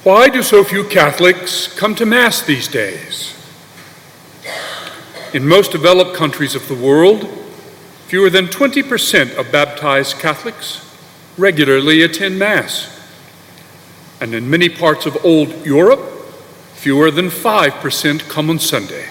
Why do so few Catholics come to Mass these days? In most developed countries of the world, fewer than 20% of baptized Catholics regularly attend Mass. And in many parts of old Europe, fewer than 5% come on Sunday.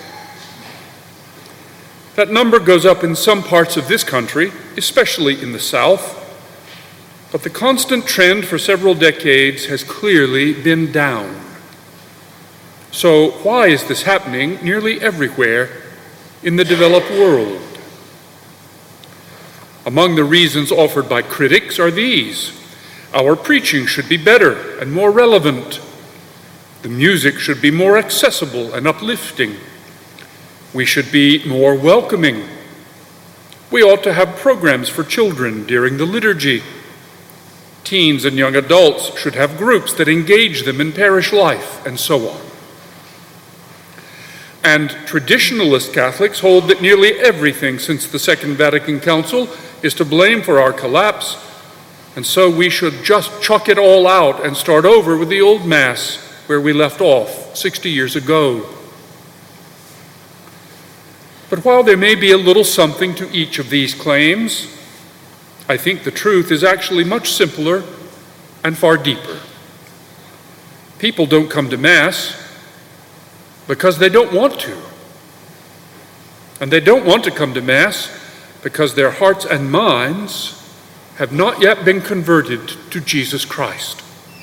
That number goes up in some parts of this country, especially in the South, but the constant trend for several decades has clearly been down. So why is this happening nearly everywhere in the developed world? Among the reasons offered by critics are these: our preaching should be better and more relevant. The music should be more accessible and uplifting. We should be more welcoming. We ought to have programs for children during the liturgy. Teens and young adults should have groups that engage them in parish life, and so on. And traditionalist Catholics hold that nearly everything since the Second Vatican Council is to blame for our collapse, and so we should just chuck it all out and start over with the old Mass where we left off 60 years ago. But while there may be a little something to each of these claims, I think the truth is actually much simpler and far deeper. People don't come to Mass because they don't want to. And they don't want to come to Mass because their hearts and minds have not yet been converted to Jesus Christ.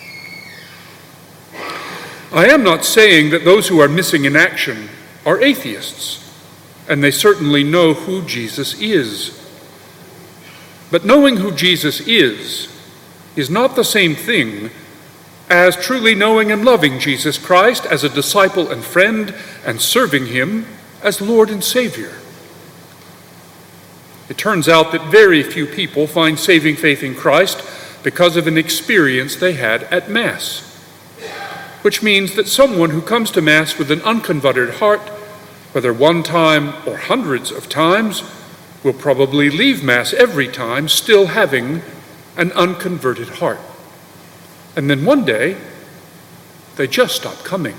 I am not saying that those who are missing in action are atheists, and they certainly know who Jesus is. But knowing who Jesus is not the same thing as truly knowing and loving Jesus Christ as a disciple and friend and serving him as Lord and Savior. It turns out that very few people find saving faith in Christ because of an experience they had at Mass, which means that someone who comes to Mass with an unconverted heart, whether one time or hundreds of times, will probably leave Mass every time still having an unconverted heart. And then one day, they just stop coming.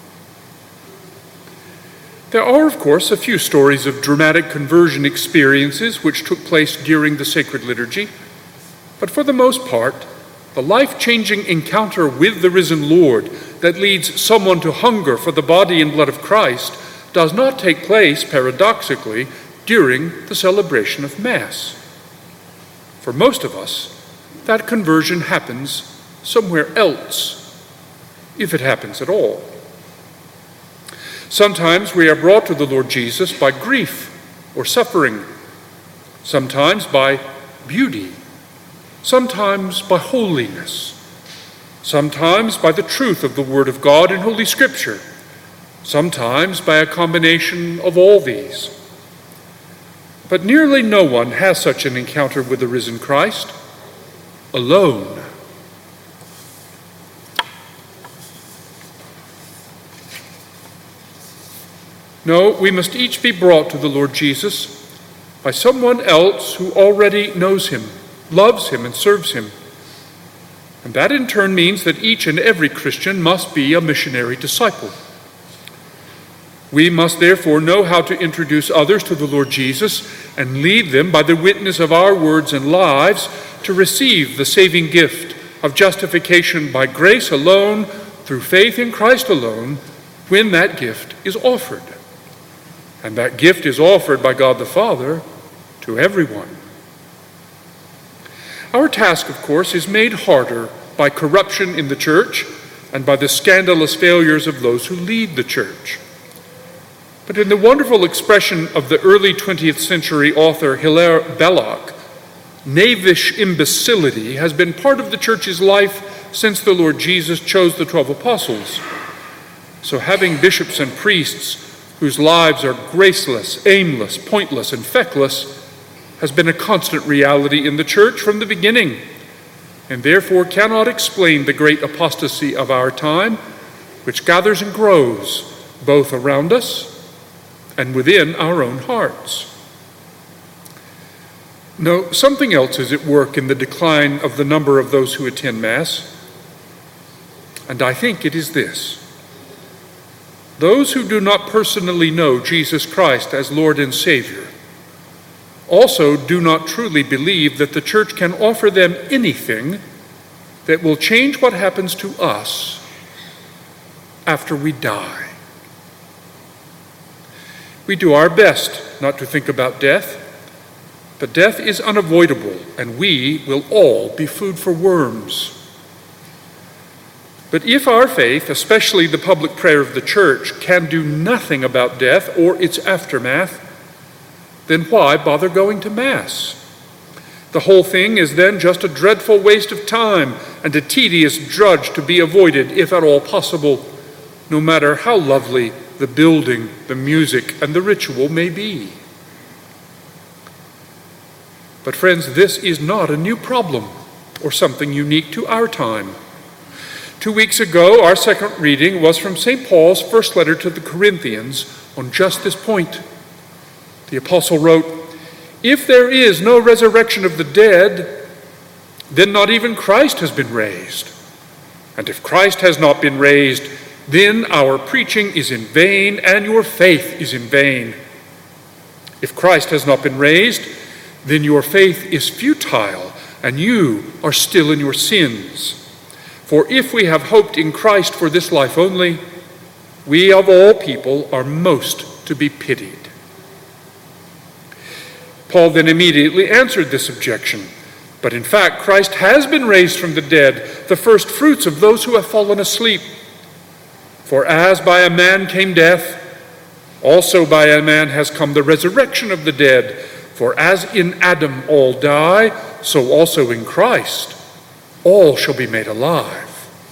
There are, of course, a few stories of dramatic conversion experiences which took place during the sacred liturgy, but for the most part, the life-changing encounter with the risen Lord that leads someone to hunger for the body and blood of Christ does not take place, paradoxically, during the celebration of Mass. For most of us, that conversion happens somewhere else, if it happens at all. Sometimes we are brought to the Lord Jesus by grief or suffering, sometimes by beauty, sometimes by holiness, sometimes by the truth of the Word of God in Holy Scripture, sometimes by a combination of all these. But nearly no one has such an encounter with the risen Christ alone. No, we must each be brought to the Lord Jesus by someone else who already knows him, loves him, and serves him. And that in turn means that each and every Christian must be a missionary disciple. We must therefore know how to introduce others to the Lord Jesus and lead them by the witness of our words and lives to receive the saving gift of justification by grace alone, through faith in Christ alone, when that gift is offered. And that gift is offered by God the Father to everyone. Our task, of course, is made harder by corruption in the church and by the scandalous failures of those who lead the church. But in the wonderful expression of the early 20th century author Hilaire Belloc, knavish imbecility has been part of the church's life since the Lord Jesus chose the 12 apostles. So having bishops and priests whose lives are graceless, aimless, pointless, and feckless has been a constant reality in the church from the beginning, and therefore cannot explain the great apostasy of our time, which gathers and grows both around us and within our own hearts. No, something else is at work in the decline of the number of those who attend Mass. And I think it is this: those who do not personally know Jesus Christ as Lord and Savior also do not truly believe that the church can offer them anything that will change what happens to us after we die. We do our best not to think about death, but death is unavoidable, and we will all be food for worms. But if our faith, especially the public prayer of the church, can do nothing about death or its aftermath, then why bother going to Mass? The whole thing is then just a dreadful waste of time and a tedious drudge to be avoided, if at all possible, no matter how lovely the building, the music, and the ritual may be. But friends, this is not a new problem or something unique to our time. 2 weeks ago, our second reading was from St. Paul's first letter to the Corinthians on just this point. The apostle wrote, "If there is no resurrection of the dead, then not even Christ has been raised. And if Christ has not been raised, then our preaching is in vain and your faith is in vain. If Christ has not been raised, then your faith is futile and you are still in your sins. For if we have hoped in Christ for this life only, we of all people are most to be pitied." Paul then immediately answered this objection. But in fact, Christ has been raised from the dead, the first fruits of those who have fallen asleep. For as by a man came death, also by a man has come the resurrection of the dead. For as in Adam all die, so also in Christ all shall be made alive.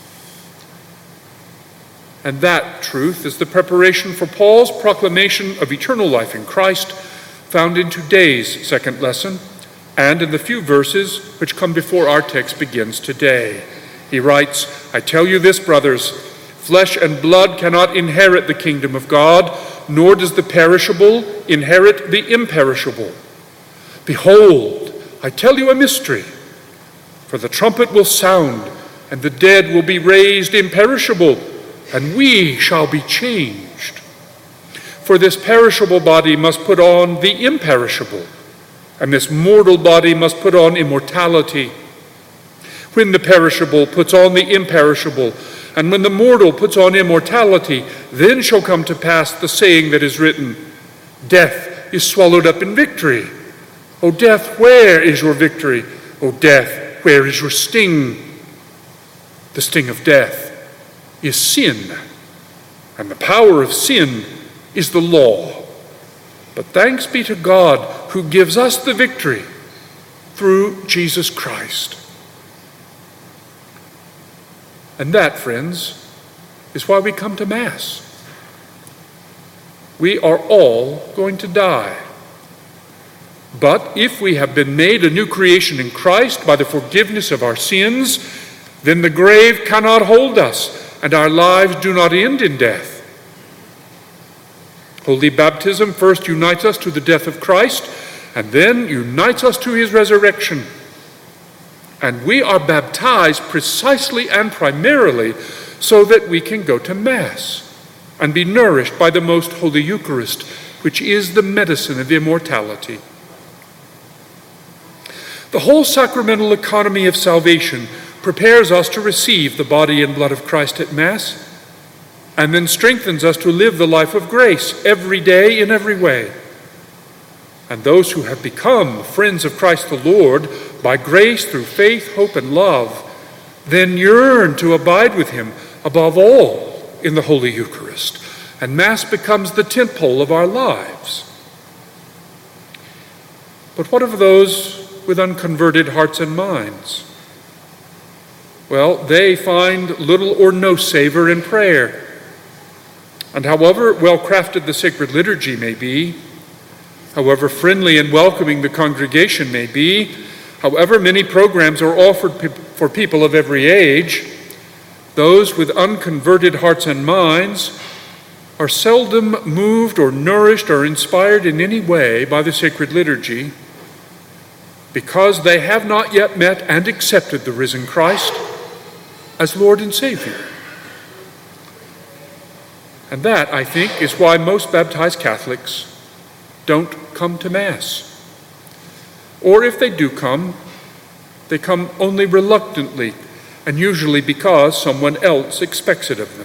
And that truth is the preparation for Paul's proclamation of eternal life in Christ, found in today's second lesson, and in the few verses which come before our text begins today. He writes, "I tell you this, brothers, flesh and blood cannot inherit the kingdom of God, nor does the perishable inherit the imperishable. Behold, I tell you a mystery. For the trumpet will sound, and the dead will be raised imperishable, and we shall be changed. For this perishable body must put on the imperishable, and this mortal body must put on immortality. When the perishable puts on the imperishable, and when the mortal puts on immortality, then shall come to pass the saying that is written, 'Death is swallowed up in victory.' O death, where is your victory? O death, where is your sting? The sting of death is sin, and the power of sin is the law. But thanks be to God who gives us the victory through Jesus Christ." And that, friends, is why we come to Mass. We are all going to die. But if we have been made a new creation in Christ by the forgiveness of our sins, then the grave cannot hold us, and our lives do not end in death. Holy baptism first unites us to the death of Christ, and then unites us to his resurrection. And we are baptized precisely and primarily so that we can go to Mass and be nourished by the most holy Eucharist, which is the medicine of immortality. The whole sacramental economy of salvation prepares us to receive the body and blood of Christ at Mass, and then strengthens us to live the life of grace every day in every way. And those who have become friends of Christ the Lord by grace through faith, hope, and love, then yearn to abide with him above all in the Holy Eucharist, and Mass becomes the tent pole of our lives. But what of those with unconverted hearts and minds? Well, they find little or no savor in prayer. And however well-crafted the sacred liturgy may be, however friendly and welcoming the congregation may be, however many programs are offered for people of every age, those with unconverted hearts and minds are seldom moved or nourished or inspired in any way by the sacred liturgy, because they have not yet met and accepted the risen Christ as Lord and Savior. And that, I think, is why most baptized Catholics don't come to Mass. Or if they do come, they come only reluctantly, and usually because someone else expects it of them.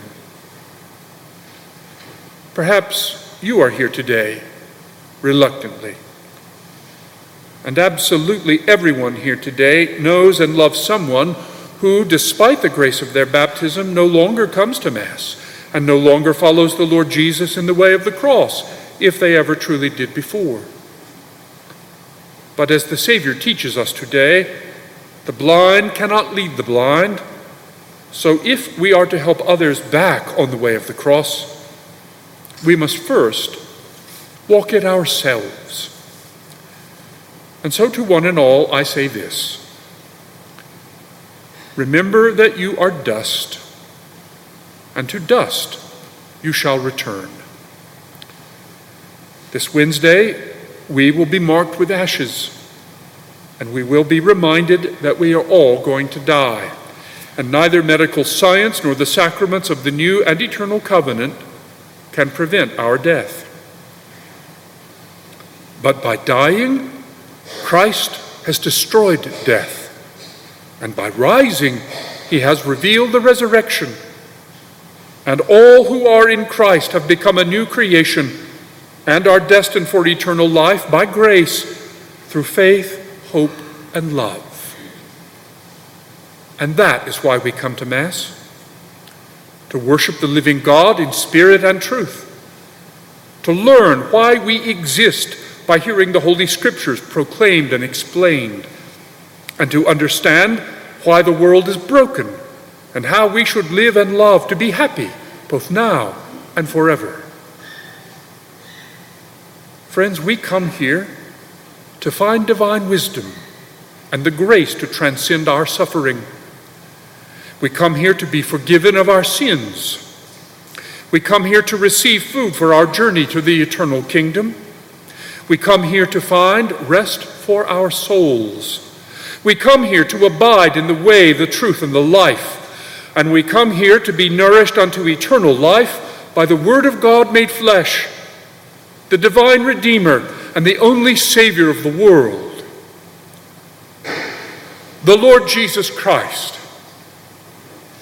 Perhaps you are here today reluctantly. And absolutely everyone here today knows and loves someone who, despite the grace of their baptism, no longer comes to Mass and no longer follows the Lord Jesus in the way of the cross, if they ever truly did before. But as the Savior teaches us today, the blind cannot lead the blind. So if we are to help others back on the way of the cross, we must first walk it ourselves. And so to one and all I say this: remember that you are dust, and to dust you shall return. This Wednesday we will be marked with ashes, and we will be reminded that we are all going to die, and neither medical science nor the sacraments of the new and eternal covenant can prevent our death. But by dying, Christ has destroyed death, and by rising, he has revealed the resurrection. And all who are in Christ have become a new creation and are destined for eternal life by grace through faith, hope, and love. And that is why we come to Mass, to worship the living God in spirit and truth, to learn why we exist by hearing the Holy Scriptures proclaimed and explained, and to understand why the world is broken and how we should live and love to be happy both now and forever. Friends, we come here to find divine wisdom and the grace to transcend our suffering. We come here to be forgiven of our sins. We come here to receive food for our journey to the eternal kingdom. We come here to find rest for our souls. We come here to abide in the way, the truth, and the life. And we come here to be nourished unto eternal life by the Word of God made flesh, the divine Redeemer and the only Savior of the world, the Lord Jesus Christ.